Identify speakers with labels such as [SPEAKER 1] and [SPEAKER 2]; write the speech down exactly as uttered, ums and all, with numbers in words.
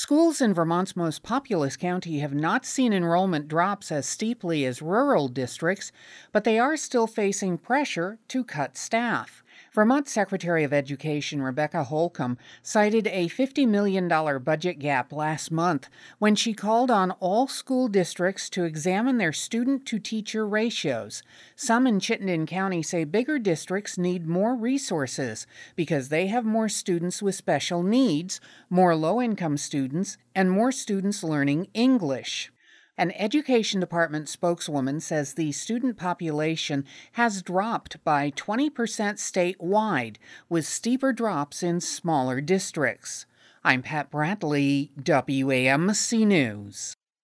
[SPEAKER 1] Schools in Vermont's most populous county have not seen enrollment drops as steeply as rural districts, but they are still facing pressure to cut staff. Vermont Secretary of Education Rebecca Holcomb cited a fifty million dollars budget gap last month when she called on all school districts to examine their student-to-teacher ratios. Some in Chittenden County say bigger districts need more resources because they have more students with special needs, more low-income students, and more students learning English. An Education Department spokeswoman says the student population has dropped by twenty percent statewide, with steeper drops in smaller districts. I'm Pat Bradley, W A M C News.